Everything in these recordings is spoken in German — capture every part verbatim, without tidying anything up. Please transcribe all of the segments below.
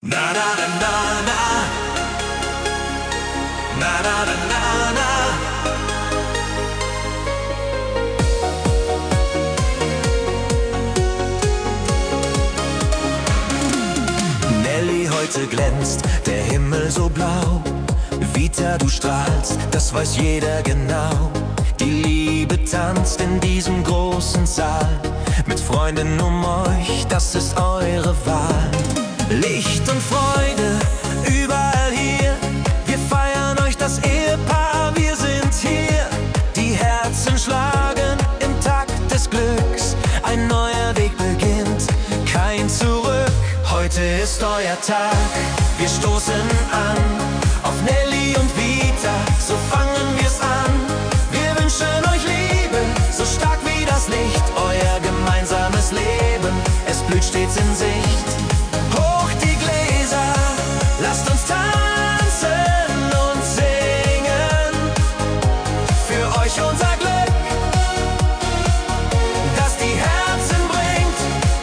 Na na na na na. Na na na na na. Nelly, heute glänzt der Himmel so blau. Vita, du strahlst, das weiß jeder genau. Die Liebe tanzt in diesem großen Saal. Mit Freunden um euch, das ist eure Wahl. Licht und Freude, überall hier. Wir feiern euch, das Ehepaar, wir sind hier. Die Herzen schlagen im Takt des Glücks. Ein neuer Weg beginnt, kein Zurück. Heute ist euer Tag, wir stoßen an auf Nelly und Vita, so fangen wir's an. Wir wünschen euch Liebe, so stark wie das Licht. Euer gemeinsames Leben, es blüht stets in Sicht. Hoch die Gläser, lasst uns tanzen und singen. Für euch unser Glück, das die Herzen bringt.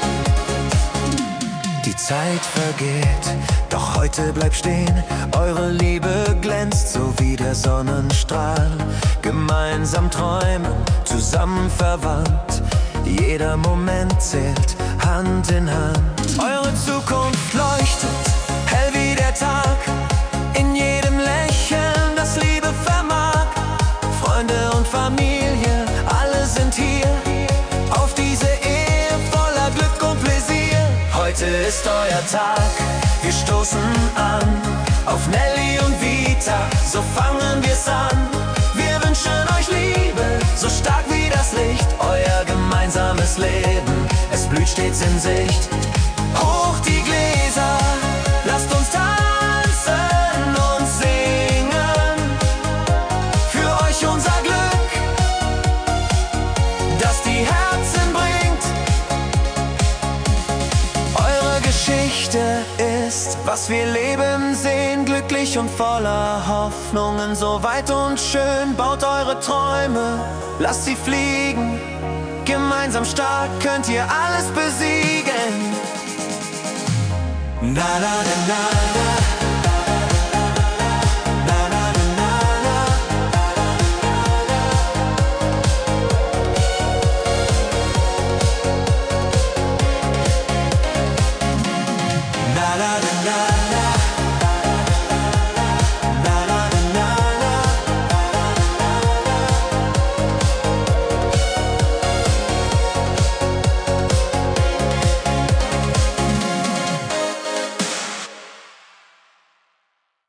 Die Zeit vergeht, doch heute bleibt stehen. Eure Liebe glänzt, so wie der Sonnenstrahl. Gemeinsam träumen, zusammen verwandt. Jeder Moment zählt, Hand in Hand. Eure Zukunft leuchtet, hell wie der Tag. In jedem Lächeln, das Liebe vermag. Freunde und Familie, alle sind hier. Auf diese Ehe voller Glück und Pläsier. Heute ist euer Tag, wir stoßen an auf Nelly und Vita, so fangen wir's an. Wir wünschen euch Liebe, so stark wie das Licht. Euer gemeinsames Leben, es blüht stets in Sicht. Hoch die Gläser, lasst uns tanzen und singen. Für euch unser Glück, das die Herzen bringt. Eure Geschichte ist, was wir leben sehen, glücklich und voller Hoffnungen, so weit und schön. Baut eure Träume, lasst sie fliegen. Gemeinsam stark könnt ihr alles besiegen. Na na na na na.